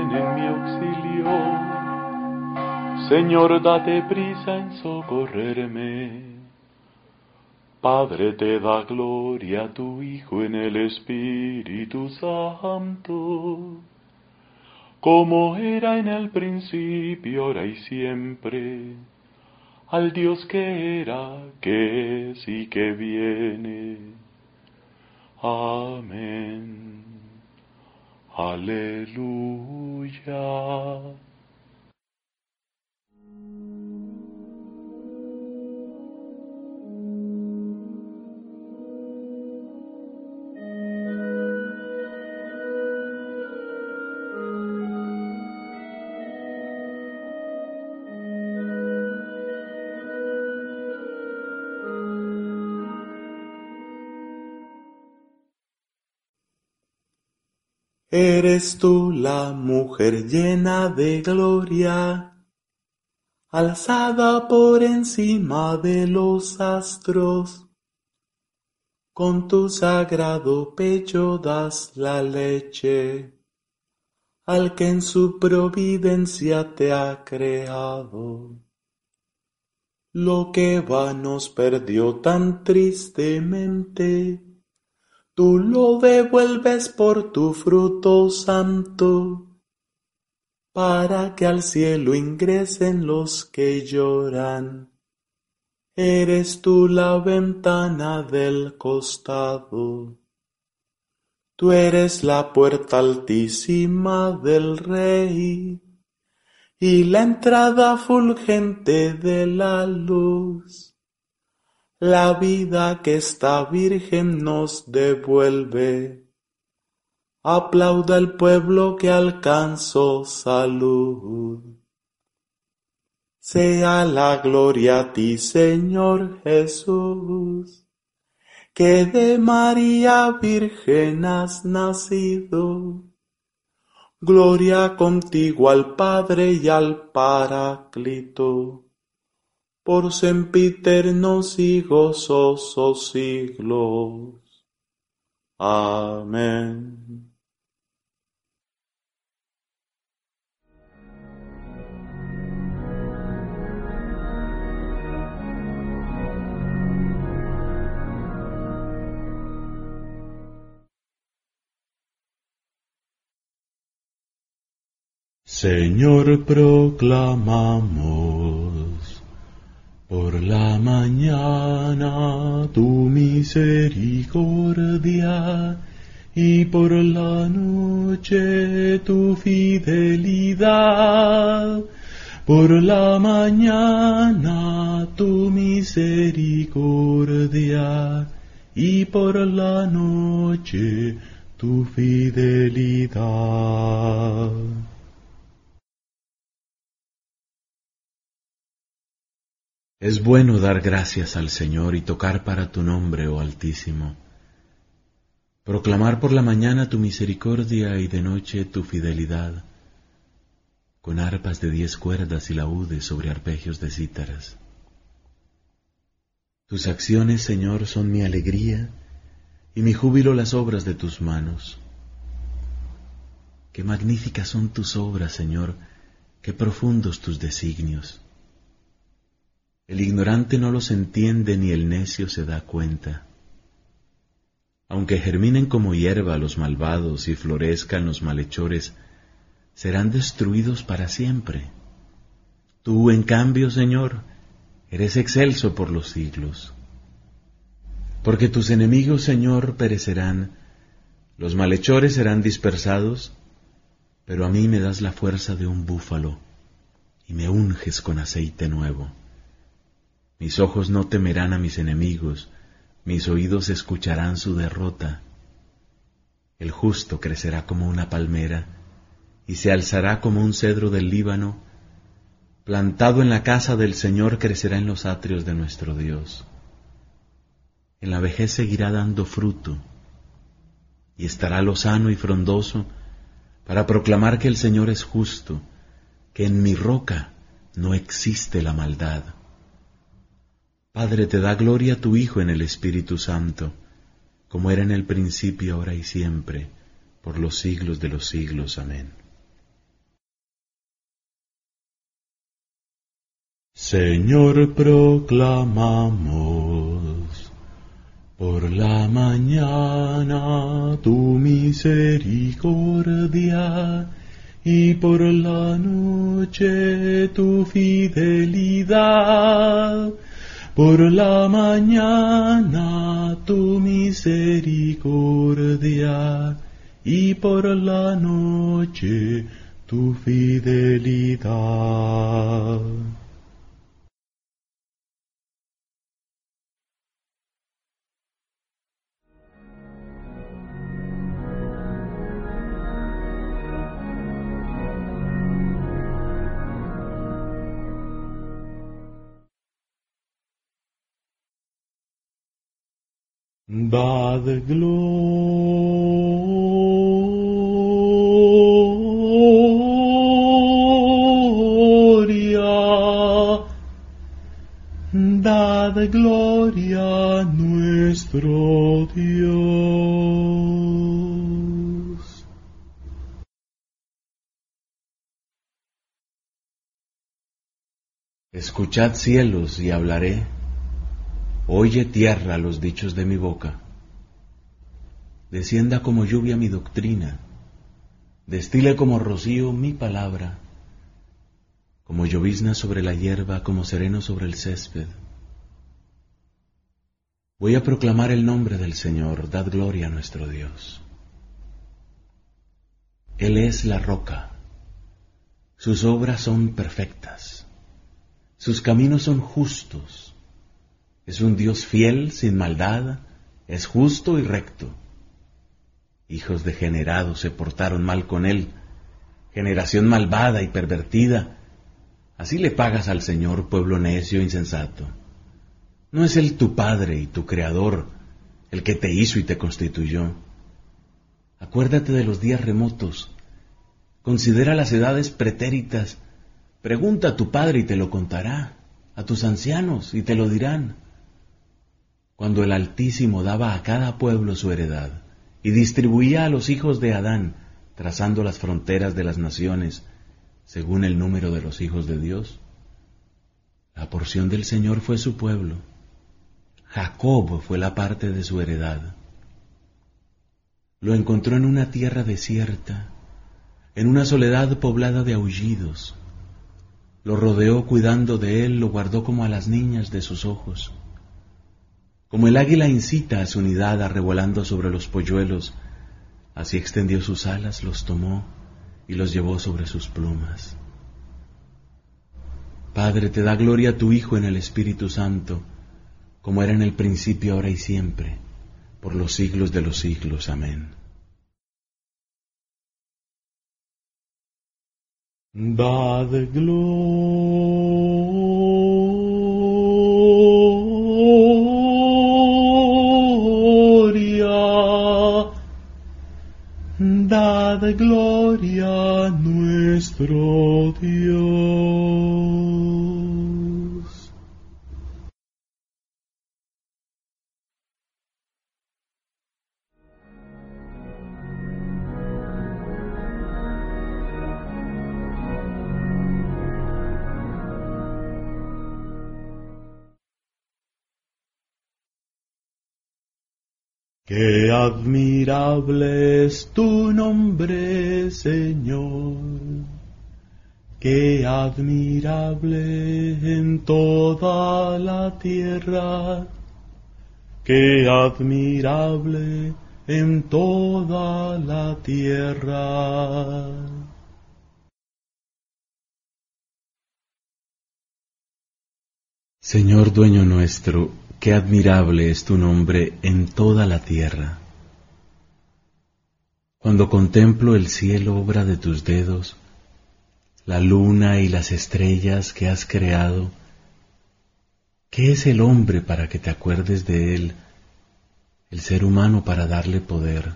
ven en mi auxilio. Señor, date prisa en socorrerme. Padre, te da gloria a tu Hijo en el Espíritu Santo, como era en el principio, ahora y siempre, al Dios que era, que es y que viene. Amén. Aleluya. Eres tú la mujer llena de gloria, alzada por encima de los astros. Con tu sagrado pecho das la leche al que en su providencia te ha creado. Lo que va nos perdió tan tristemente, tú lo devuelves por tu fruto santo, para que al cielo ingresen los que lloran. Eres tú la ventana del costado, tú eres la puerta altísima del Rey, y la entrada fulgente de la luz. La vida que esta Virgen nos devuelve. Aplauda el pueblo que alcanzó salud. Sea la gloria a ti, Señor Jesús, que de María Virgen has nacido. Gloria contigo al Padre y al Paráclito, por sempiternos y gozosos siglos. Amén. Señor, proclamamos por la mañana tu misericordia y por la noche tu fidelidad. Por la mañana tu misericordia y por la noche tu fidelidad. Es bueno dar gracias al Señor y tocar para tu nombre, oh Altísimo. Proclamar por la mañana tu misericordia y de noche tu fidelidad, con arpas de 10 cuerdas y laúdes sobre arpegios de cítaras. Tus acciones, Señor, son mi alegría y mi júbilo las obras de tus manos. Qué magníficas son tus obras, Señor, qué profundos tus designios. El ignorante no los entiende ni el necio se da cuenta. Aunque germinen como hierba los malvados y florezcan los malhechores, serán destruidos para siempre. Tú, en cambio, Señor, eres excelso por los siglos. Porque tus enemigos, Señor, perecerán, los malhechores serán dispersados, pero a mí me das la fuerza de un búfalo y me unges con aceite nuevo. Mis ojos no temerán a mis enemigos, mis oídos escucharán su derrota. El justo crecerá como una palmera y se alzará como un cedro del Líbano, plantado en la casa del Señor crecerá en los atrios de nuestro Dios. En la vejez seguirá dando fruto y estará lozano y frondoso para proclamar que el Señor es justo, que en mi roca no existe la maldad. Padre, te da gloria a tu Hijo en el Espíritu Santo, como era en el principio, ahora y siempre, por los siglos de los siglos. Amén. Señor, proclamamos por la mañana tu misericordia y por la noche tu fidelidad. Por la mañana tu misericordia y por la noche tu fidelidad. Dad gloria a nuestro Dios. Escuchad cielos y hablaré. Oye tierra los dichos de mi boca. Descienda como lluvia mi doctrina, destile como rocío mi palabra, como llovizna sobre la hierba, como sereno sobre el césped. Voy a proclamar el nombre del Señor, dad gloria a nuestro Dios. Él es la roca, sus obras son perfectas, sus caminos son justos. Es un Dios fiel, sin maldad, es justo y recto. Hijos degenerados se portaron mal con él, generación malvada y pervertida. Así le pagas al Señor, pueblo necio e insensato. ¿No es Él tu Padre y tu Creador, el que te hizo y te constituyó? Acuérdate de los días remotos, considera las edades pretéritas, pregunta a tu Padre y te lo contará, a tus ancianos y te lo dirán. Cuando el Altísimo daba a cada pueblo su heredad y distribuía a los hijos de Adán, trazando las fronteras de las naciones, según el número de los hijos de Dios, la porción del Señor fue su pueblo. Jacob fue la parte de su heredad. Lo encontró en una tierra desierta, en una soledad poblada de aullidos. Lo rodeó cuidando de él, lo guardó como a las niñas de sus ojos. Como el águila incita a su nidad arrebolando sobre los polluelos, así extendió sus alas, los tomó y los llevó sobre sus plumas. Padre, te da gloria a tu Hijo en el Espíritu Santo, como era en el principio, ahora y siempre, por los siglos de los siglos. Amén. Dad gloria a nuestro Dios. Qué admirable es tu nombre, Señor, qué admirable en toda la tierra, qué admirable en toda la tierra. Señor dueño nuestro, qué admirable es tu nombre en toda la tierra. Cuando contemplo el cielo, obra de tus dedos, la luna y las estrellas que has creado, ¿qué es el hombre para que te acuerdes de él, el ser humano para darle poder?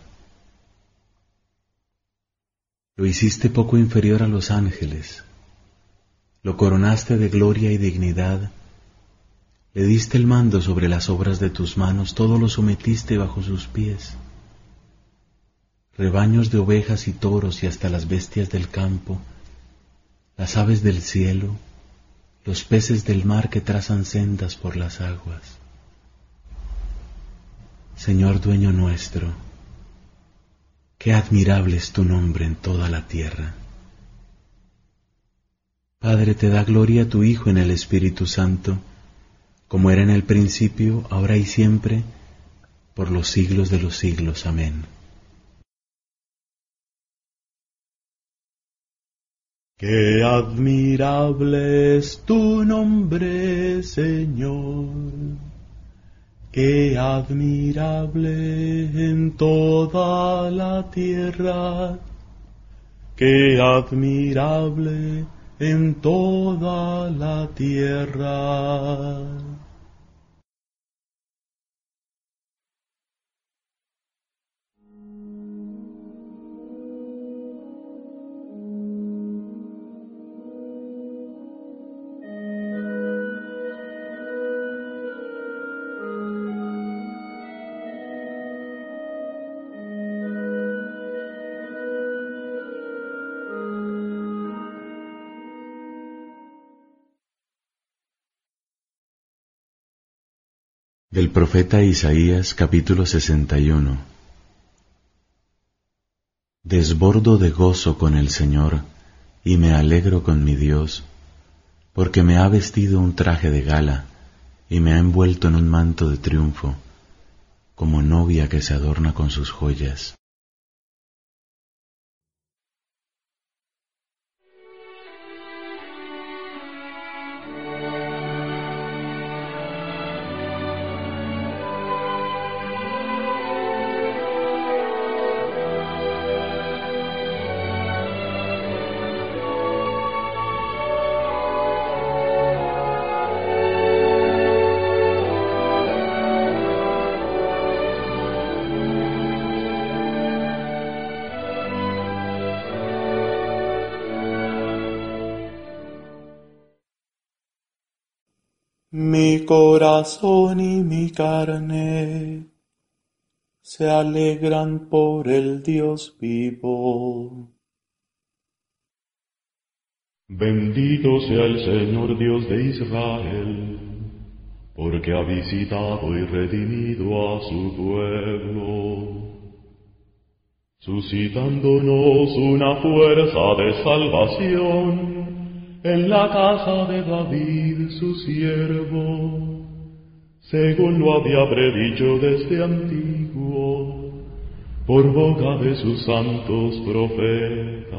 Lo hiciste poco inferior a los ángeles, lo coronaste de gloria y dignidad, le diste el mando sobre las obras de tus manos, todo lo sometiste bajo sus pies. Rebaños de ovejas y toros y hasta las bestias del campo, las aves del cielo, los peces del mar que trazan sendas por las aguas. Señor dueño nuestro, qué admirable es tu nombre en toda la tierra. Padre, te da gloria a tu Hijo en el Espíritu Santo, como era en el principio, ahora y siempre, por los siglos de los siglos. Amén. Qué admirable es tu nombre, Señor, qué admirable en toda la tierra, qué admirable en toda la tierra. Del profeta Isaías, capítulo 61. Desbordo de gozo con el Señor, y me alegro con mi Dios, porque me ha vestido un traje de gala, y me ha envuelto en un manto de triunfo, como novia que se adorna con sus joyas. Mi corazón y mi carne se alegran por el Dios vivo. Bendito sea el Señor Dios de Israel, porque ha visitado y redimido a su pueblo, suscitándonos una fuerza de salvación en la casa de David su siervo, según lo había predicho desde antiguo, por boca de sus santos profetas.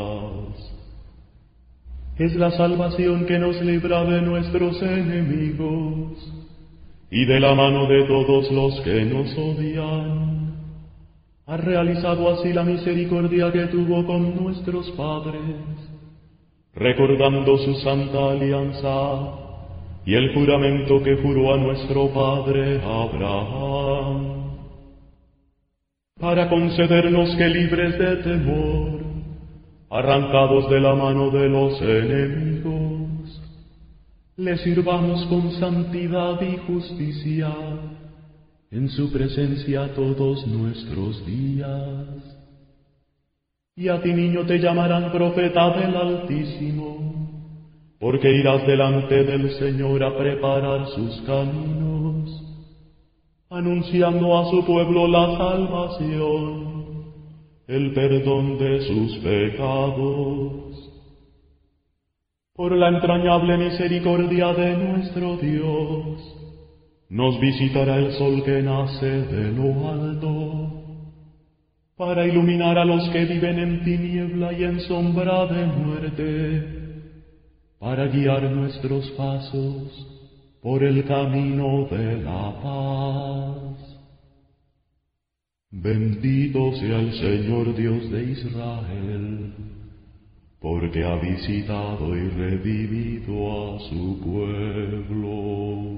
Es la salvación que nos libra de nuestros enemigos y de la mano de todos los que nos odian. Ha realizado así la misericordia que tuvo con nuestros padres, recordando su santa alianza y el juramento que juró a nuestro padre Abraham, para concedernos que, libres de temor, arrancados de la mano de los enemigos, le sirvamos con santidad y justicia en su presencia todos nuestros días. Y a ti, niño, te llamarán profeta del Altísimo, porque irás delante del Señor a preparar sus caminos, anunciando a su pueblo la salvación, el perdón de sus pecados. Por la entrañable misericordia de nuestro Dios, nos visitará el sol que nace de lo alto, para iluminar a los que viven en tiniebla y en sombra de muerte, para guiar nuestros pasos por el camino de la paz. Bendito sea el Señor Dios de Israel, porque ha visitado y redimido a su pueblo.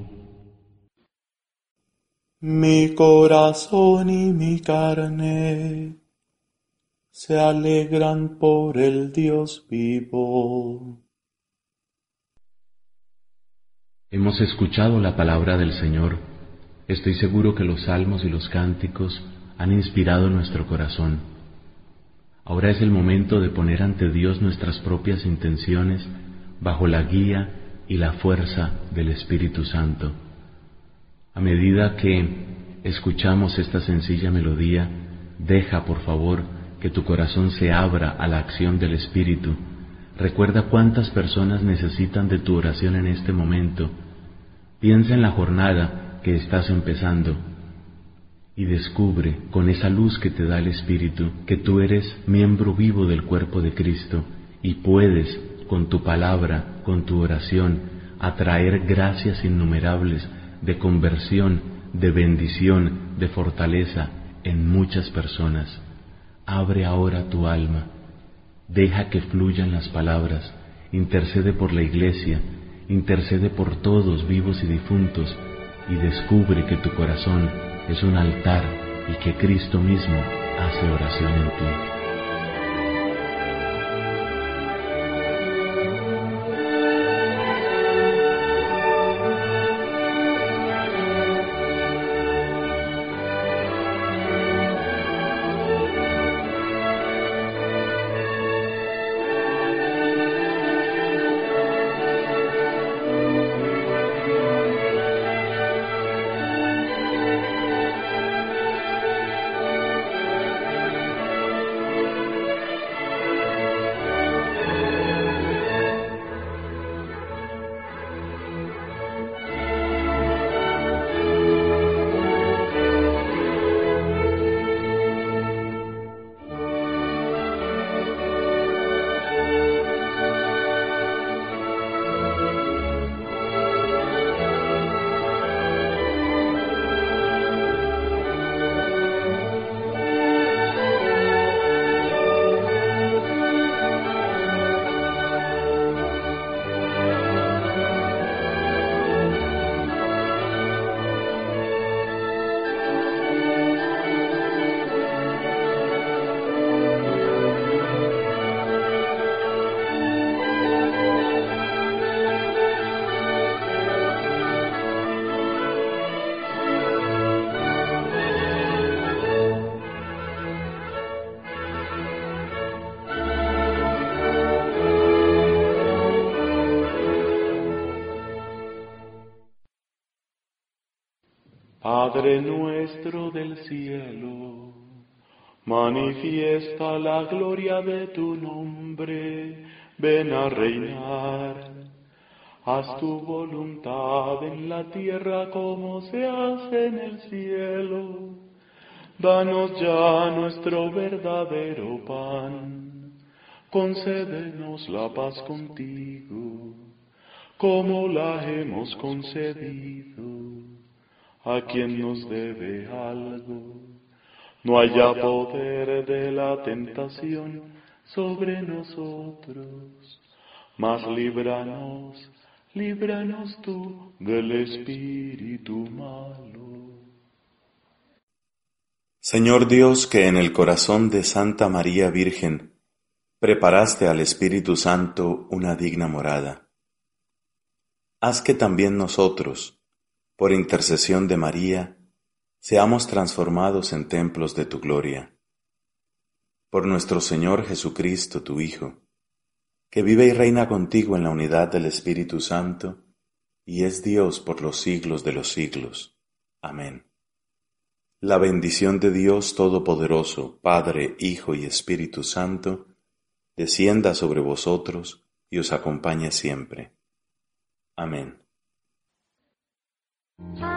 Mi corazón y mi carne se alegran por el Dios vivo. Hemos escuchado la palabra del Señor. Estoy seguro que los salmos y los cánticos han inspirado nuestro corazón. Ahora es el momento de poner ante Dios nuestras propias intenciones bajo la guía y la fuerza del Espíritu Santo. A medida que escuchamos esta sencilla melodía, deja, por favor, que tu corazón se abra a la acción del Espíritu. Recuerda cuántas personas necesitan de tu oración en este momento. Piensa en la jornada que estás empezando y descubre con esa luz que te da el Espíritu que tú eres miembro vivo del cuerpo de Cristo y puedes, con tu palabra, con tu oración, atraer gracias innumerables de conversión, de bendición, de fortaleza en muchas personas. Abre ahora tu alma, deja que fluyan las palabras, intercede por la Iglesia, intercede por todos vivos y difuntos y descubre que tu corazón es un altar y que Cristo mismo hace oración en ti. Padre nuestro del cielo, manifiesta la gloria de tu nombre, ven a reinar. Haz tu voluntad en la tierra como se hace en el cielo. Danos ya nuestro verdadero pan, concédenos la paz contigo, como la hemos concedido a quien nos debe algo. No haya poder de la tentación sobre nosotros, mas líbranos tú del espíritu malo. Señor Dios, que en el corazón de Santa María Virgen preparaste al Espíritu Santo una digna morada, haz que también nosotros, por intercesión de María, seamos transformados en templos de tu gloria. Por nuestro Señor Jesucristo, tu Hijo, que vive y reina contigo en la unidad del Espíritu Santo, y es Dios por los siglos de los siglos. Amén. La bendición de Dios Todopoderoso, Padre, Hijo y Espíritu Santo, descienda sobre vosotros y os acompañe siempre. Amén.